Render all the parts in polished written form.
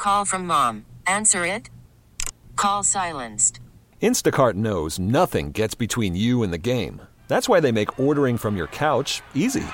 Call from mom. Answer it. Call silenced. Instacart knows nothing gets between you and the game. That's why they make ordering from your couch easy.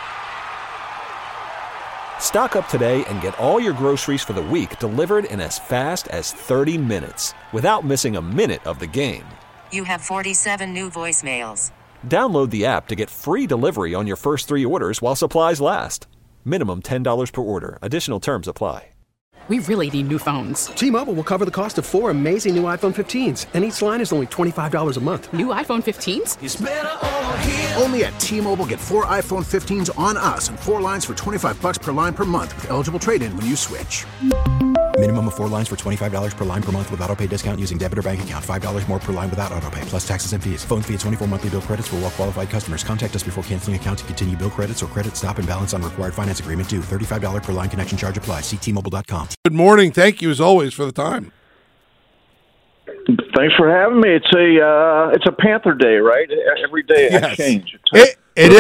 Stock up today and get all your groceries for the week delivered in as fast as 30 minutes without missing a minute of the game. You have 47 new voicemails. Download the app to get free delivery on your first 3 orders while supplies last. Minimum $10 per order. Additional terms apply. We really need new phones. T-Mobile will cover the cost of 4 amazing new iPhone 15s, and each line is only $25 a month. New iPhone 15s? It's better over here. Only at T-Mobile, get 4 iPhone 15s on us and 4 lines for $25 per line per month with eligible trade-in when you switch. Minimum of 4 lines for $25 per line per month with autopay discount using debit or bank account. $5 more per line without autopay, plus taxes and fees. Phone fee at 24 monthly bill credits for well-qualified customers. Contact us before canceling account to continue bill credits or credit stop and balance on required finance agreement due. $35 per line connection charge applies. See T-Mobile.com. Good morning. Thank you, as always, for the time. Thanks for having me. It's a Panther Day, right? Every day I change. It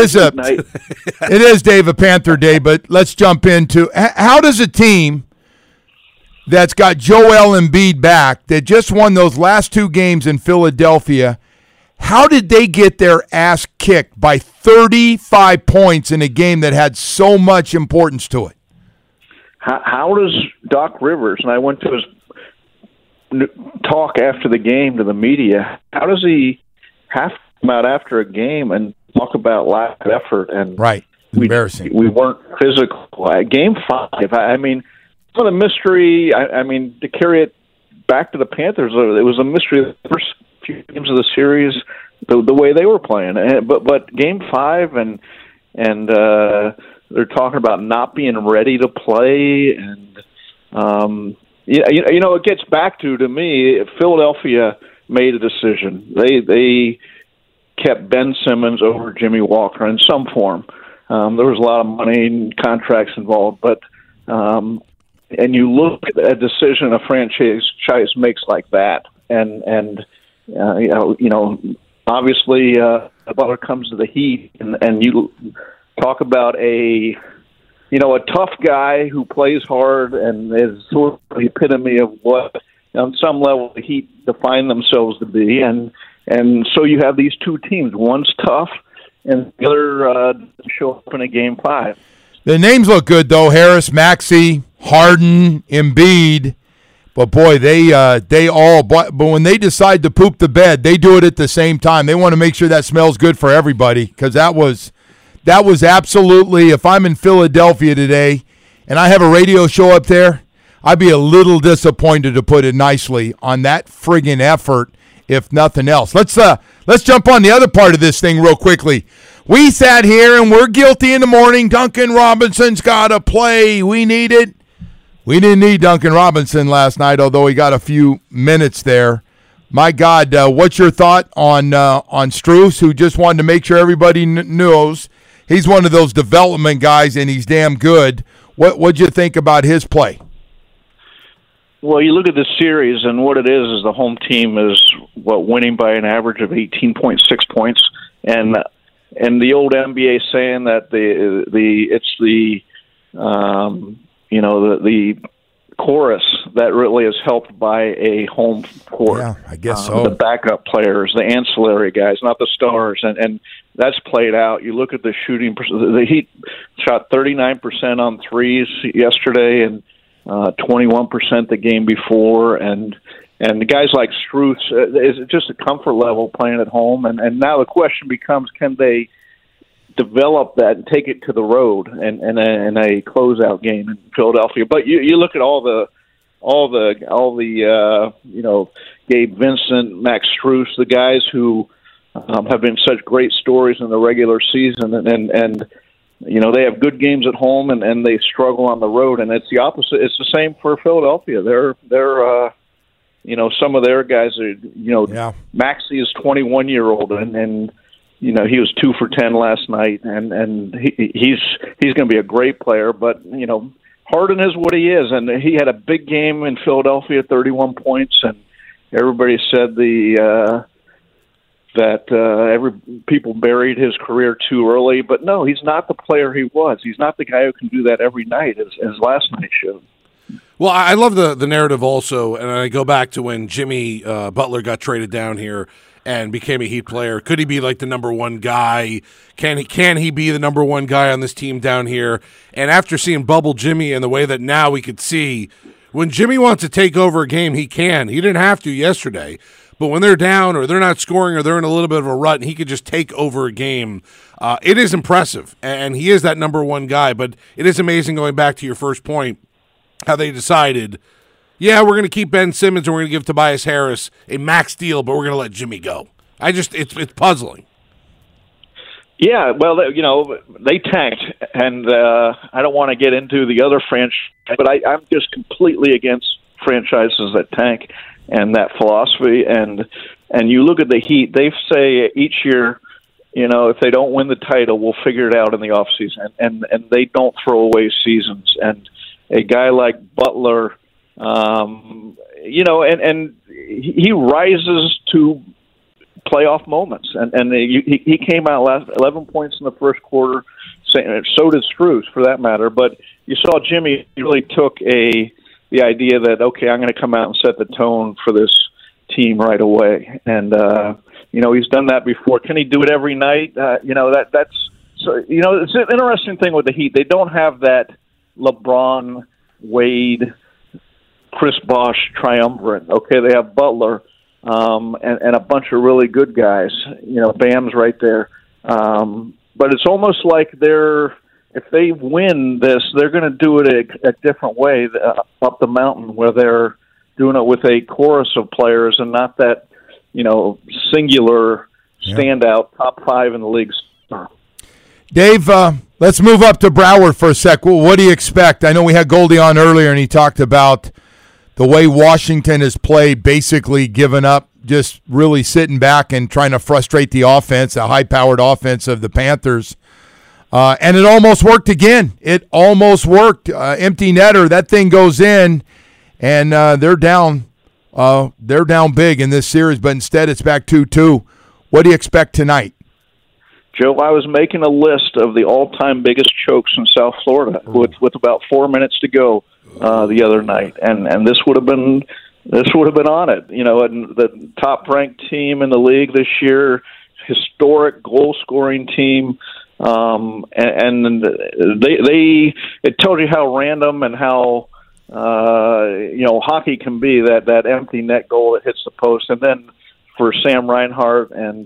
is, Dave, a Panther Day, but let's jump into how does a team that's got Joel Embiid back, that just won those last 2 games in Philadelphia, how did they get their ass kicked by 35 points in a game that had so much importance to it? How does Doc Rivers, and I went to his talk after the game to the media, how does he have to come out after a game and talk about lack of effort? And right. Embarrassing. We weren't physical. Game 5, I mean, some of the mystery, I mean, to carry it back to the Panthers, it was a mystery of the first few games of the series, the way they were playing. But Game 5, and they're talking about not being ready to play, and it gets back to me, Philadelphia made a decision. They kept Ben Simmons over Jimmy Walker in some form. There was a lot of money and contracts involved, but and you look at a decision a franchise makes like that, and obviously Butler comes to the Heat, and you talk about a tough guy who plays hard and is sort of the epitome of what, on some level, the Heat define themselves to be, and so you have these 2 teams. One's tough, and the other show up in a Game 5. The names look good, though. Harris, Maxey, Harden, Embiid. But, boy, they all – but when they decide to poop the bed, they do it at the same time. They want to make sure that smells good for everybody, because that was absolutely – if I'm in Philadelphia today and I have a radio show up there, I'd be a little disappointed, to put it nicely, on that friggin' effort, if nothing else. Let's jump on the other part of this thing real quickly. We sat here and we're guilty in the morning. Duncan Robinson's got to play. We need it. We didn't need Duncan Robinson last night, although he got a few minutes there. My God, what's your thought on Strus, who just wanted to make sure everybody knows he's one of those development guys and he's damn good. What'd you think about his play? Well, you look at the series, and what it is the home team is winning by an average of 18.6 points, and the old NBA saying that it's the chorus that really is helped by a home court. Yeah, I guess so. The backup players, the ancillary guys, not the stars, and that's played out. You look at the shooting. The Heat shot 39% on threes yesterday, and 21% the game before, and the guys like Strus, is just a comfort level playing at home, and now the question becomes, can they develop that and take it to the road and a closeout game in Philadelphia? But you look at all the Gabe Vincent, Max Strus, the guys who have been such great stories in the regular season, and they have good games at home and they struggle on the road, and it's the opposite. It's the same for Philadelphia. They're some of their guys are, Maxey is 21-year-old and he was 2 for 10 last night, and he's going to be a great player. But Harden is what he is, and he had a big game in Philadelphia, 31 points, and everybody said people buried his career too early. But no, he's not the player he was. He's not the guy who can do that every night, as last night showed. Well, I love the narrative also, and I go back to when Jimmy Butler got traded down here and became a Heat player. Could he be like the number one guy? Can he be the number one guy on this team down here? And after seeing Bubble Jimmy and the way that now we could see when Jimmy wants to take over a game, he can. He didn't have to yesterday. But when they're down or they're not scoring or they're in a little bit of a rut and he could just take over a game, it is impressive. And he is that number one guy. But it is amazing, going back to your first point, how they decided, yeah, we're going to keep Ben Simmons and we're going to give Tobias Harris a max deal, but we're going to let Jimmy go. It's puzzling. Yeah, well, they tanked, and I don't want to get into the other franchise, but I'm just completely against franchises that tank and that philosophy. And you look at the Heat, they say each year, if they don't win the title, we'll figure it out in the offseason, and they don't throw away seasons. And a guy like Butler, and he rises to playoff moments, and he came out last 11 points in the first quarter. So did Strus, for that matter. But you saw Jimmy really took the idea that, okay, I'm going to come out and set the tone for this team right away. And he's done that before. Can he do it every night? That's so. It's an interesting thing with the Heat. They don't have that LeBron, Wade, Chris Bosh triumvirate. Okay, they have Butler. And a bunch of really good guys. Bam's right there. But it's almost like if they win this, they're going to do it a different way up the mountain, where they're doing it with a chorus of players and not that, singular standout top five in the league. Dave, let's move up to Broward for a sec. Well, what do you expect? I know we had Goldie on earlier, and he talked about the way Washington has played, basically given up, just really sitting back and trying to frustrate the offense, a high-powered offense of the Panthers. And it almost worked again. It almost worked. Empty netter, that thing goes in, and they're down. They're down big in this series, but instead it's back 2-2. What do you expect tonight? Joe, I was making a list of the all-time biggest chokes in South Florida with about 4 minutes to go the other night, and this would have been on it. And the top-ranked team in the league this year, historic goal-scoring team, and it tells you how random and how hockey can be. That empty net goal that hits the post, and then for Sam Reinhart and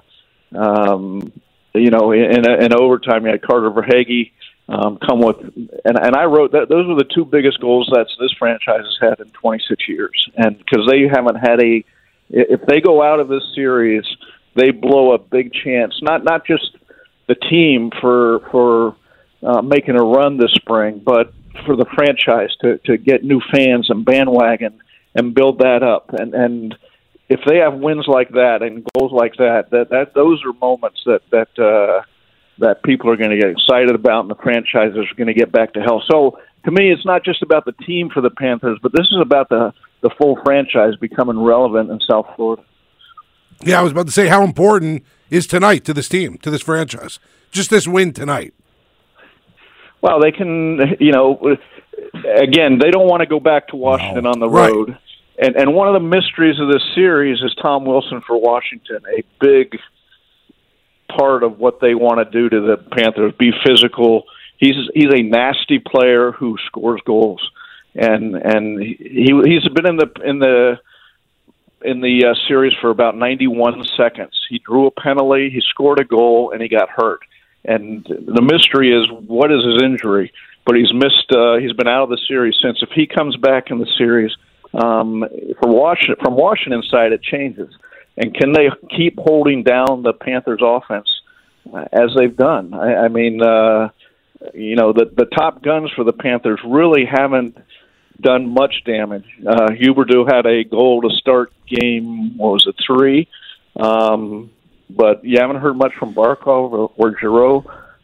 in overtime, you had Carter Verhaeghe come with, and I wrote that those were the two biggest goals that this franchise has had in 26 years, and because they haven't had if they go out of this series, they blow a big chance. Not just the team for making a run this spring, but for the franchise to get new fans and bandwagon and build that up, and if they have wins like that and goals like that those are moments that people are going to get excited about, and the franchise is going to get back to health. So to me, it's not just about the team for the Panthers, but this is about the full franchise becoming relevant in South Florida. Yeah, I was about to say, how important is tonight to this team, to this franchise? Just this win tonight. Well, they can, again, they don't want to go back to Washington on the road. Right. And one of the mysteries of this series is Tom Wilson for Washington, a big part of what they want to do to the Panthers, be physical. He's a nasty player who scores goals, and he's been in the series for about 91 seconds. He drew a penalty, he scored a goal, and he got hurt. And the mystery is, what is his injury? But he's missed. He's been out of the series since. If he comes back in the series, from Washington side, it changes. And can they keep holding down the Panthers' offense as they've done? I mean, the top guns for the Panthers really haven't done much damage. Huberdeau had a goal to start game, 3? But you haven't heard much from Barkov or Giroux.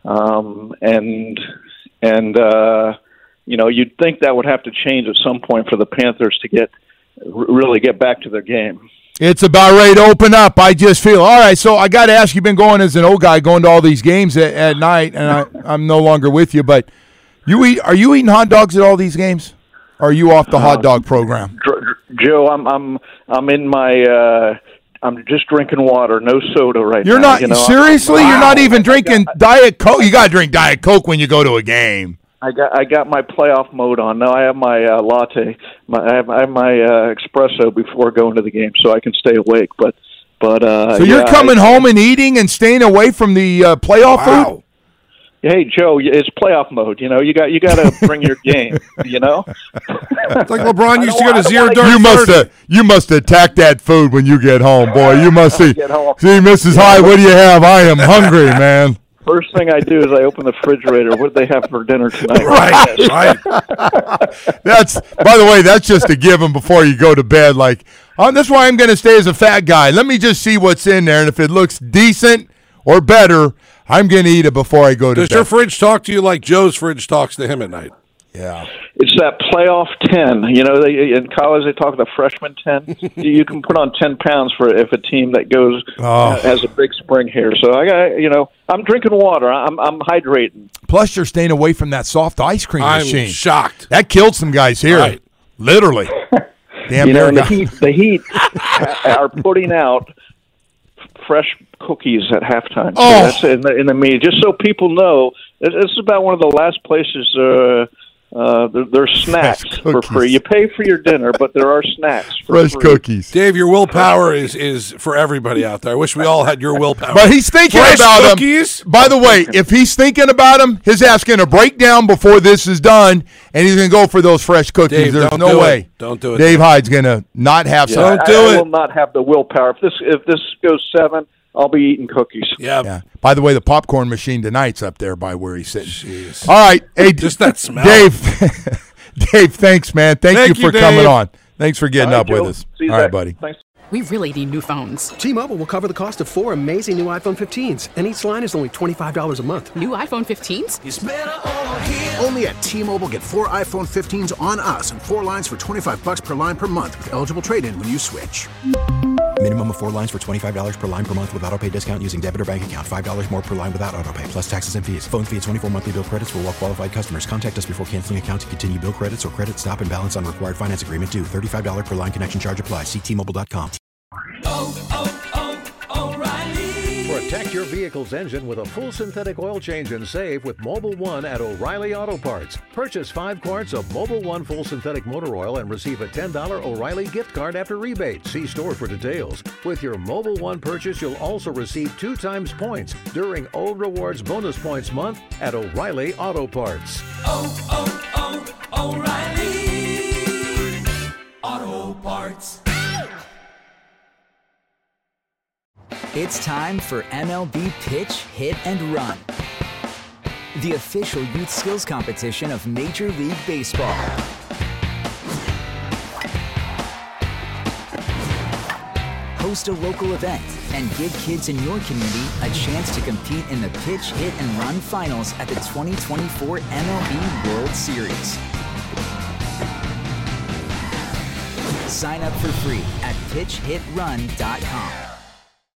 You'd think that would have to change at some point for the Panthers to really get back to their game. It's about ready to open up. I just feel, all right, so I got to ask, you've been going as an old guy, going to all these games at night, and I'm no longer with you, but are you eating hot dogs at all these games? Or are you off the hot dog program? Joe, I'm in my. I'm just drinking water, no soda right now. You're not seriously. You're not even drinking Diet Coke. You got to drink Diet Coke when you go to a game. I got my playoff mode on. Now I have my latte. I have my espresso before going to the game, so I can stay awake. But so you're coming home and eating and staying away from the playoff food. Hey Joe, it's playoff mode. You got to bring your game. You know, it's like LeBron used to go to 0 dark. You must attack that food when you get home, boy. You must see, Mrs. Hyde. What do you have? I am hungry, man. First thing I do is I open the refrigerator. What do they have for dinner tonight? Right. That's, by the way, that's just a given before you go to bed. Like, that's why I'm going to stay as a fat guy. Let me just see what's in there, and if it looks decent or better, I'm going to eat it before I go to bed. Does your fridge talk to you like Joe's fridge talks to him at night? Yeah. It's that playoff 10. You know, in college they talk the freshman 10. You can put on 10 pounds for if a team that goes has a big spring here. So I'm drinking water. I'm hydrating. Plus, you're staying away from that soft ice cream machine. I'm shocked. That killed some guys here. Right. Literally. Damn. And the Heat are putting out fresh cookies at halftime. So that's in the media. Just so people know, this is about one of the last places there's snacks for free. You pay for your dinner, but there are snacks for fresh free. Cookies. Dave, your willpower is for everybody out there. I wish we all had your willpower. But he's thinking fresh about cookies? Them. By the way, if he's thinking about them, his ass going to break down before this is done, and he's going to go for those fresh cookies. Dave, There's no way. Don't do it. Dave Hyde's going to not have some. Don't do it. I will not have the willpower. If this goes 7, I'll be eating cookies. Yeah. By the way, the popcorn machine tonight's up there by where he's sitting. Jeez. All right. Hey, just that smell. Dave, thanks, man. Thank you for coming on. Thanks for getting up Joe. with us. See you All right, there. buddy. Thanks. We really need new phones. T-Mobile will cover the cost of 4 amazing new iPhone 15s, and each line is only $25 a month. New iPhone 15s? It's better over here. Only at T-Mobile, get 4 iPhone 15s on us and 4 lines for $25 per line per month with eligible trade-in when you switch. Minimum of 4 lines for $25 per line per month with autopay discount using debit or bank account. $5 more per line without autopay, plus taxes and fees. Phone fee at 24 monthly bill credits for well-qualified customers. Contact us before canceling account to continue bill credits or credit stop and balance on required finance agreement due. $35 per line connection charge applies. See T-Mobile.com. O'Reilly. Protect your vehicle's engine with a full synthetic oil change and save with Mobil 1 at O'Reilly Auto Parts. Purchase 5 quarts of Mobil 1 full synthetic motor oil and receive a $10 O'Reilly gift card after rebate. See store for details. With your Mobil 1 purchase, you'll also receive 2 times points during O Rewards Bonus Points Month at O'Reilly Auto Parts. O'Reilly Auto Parts. It's time for MLB Pitch, Hit, and Run, the official youth skills competition of Major League Baseball. Host a local event and give kids in your community a chance to compete in the Pitch, Hit, and Run finals at the 2024 MLB World Series. Sign up for free at pitchhitrun.com.